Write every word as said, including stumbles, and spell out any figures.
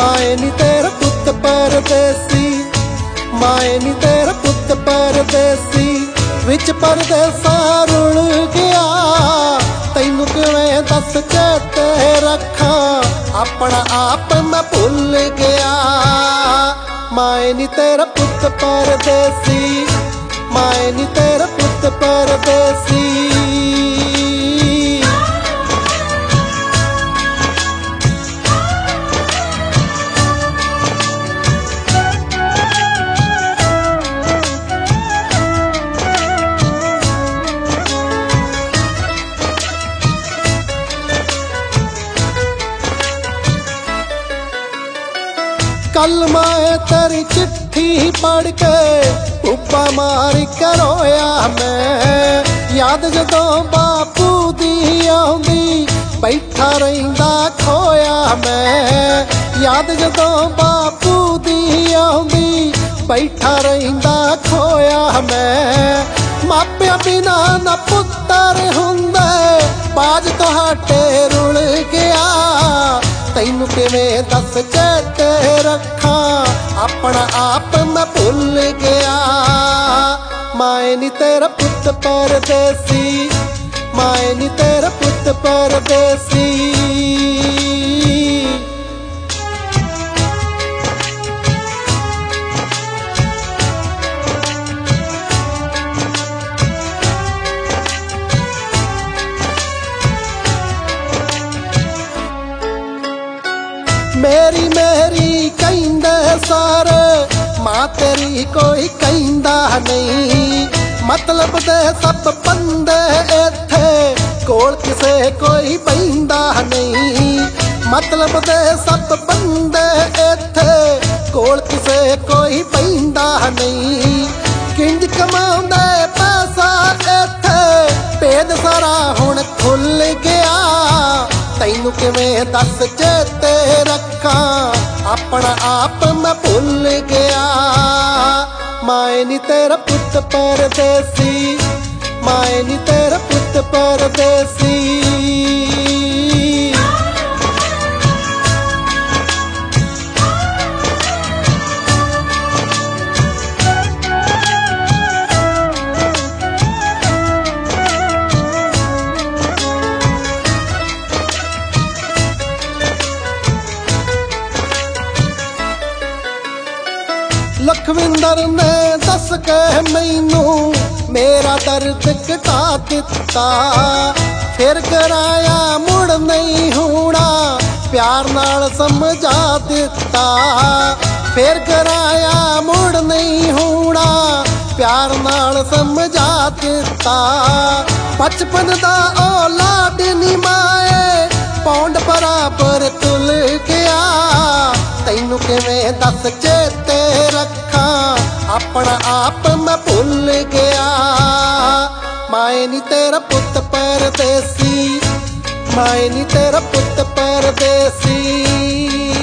माए नी तेरा पुत परदेसी, माए नी तेरा पुत परदेसी, विच परदेसा रुल गया, तैनू किवें दस चेते रखा, अपना आप मैं भुल गया। माए नी तेरा पुत परदेसी, माए नी तेरा पुत परदेसी। कल मैं तेरी चिट्ठी पढ़ के उपा मार के रोया मैं, याद जदों बापू दी आउंदी बैठा रहिंदा खोया मैं, याद जदों बापू दी आउंदी बैठा रहिंदा खोया मैं। मापिया बिना ना पुत्तर हुंदे बाज तुहाडे रुल गया, तैनू किवें दस चेते रखा, अपना आप मैं भुल गया। माए नी तेरा पुत परदेसी, माए नी तेरा पुत परदेसी। मेरी मेरी कहिंदे सारे, मां तेरी कोई कहिंदा नहीं, मतलब दे सब बंदे इत्थे कोल किसे कोई बहिंदा नहीं, मतलब दे सब बंदे इत्थे कोल किसे कोई बहिंदा नहीं। किंज कमाउंदे पैसा इत्थे भेद सारा हुण खुल गया, तैनू किवें दस चेते रखा, अपना आप मैं भुल गया। माए नी तेरा पुत परदेसी, माए नी तेरा पुत परदेसी। लखविंदर ने दस के मैनू मेरा दर्द घटा दिता, फिर कराया मुड़ नहीं होना प्यार नाल समझा दिता, फिर कराया मुड़ नहीं होना प्यार नाल समझा दिता। बचपन दा औलाद नी माए पौंड बराबर तुल गया, तैनू किवें दस चेते रखा, अपना आप मैं भुल गया। माए नी तेरा पुत परदेसी, माए नी तेरा पुत परदेसी।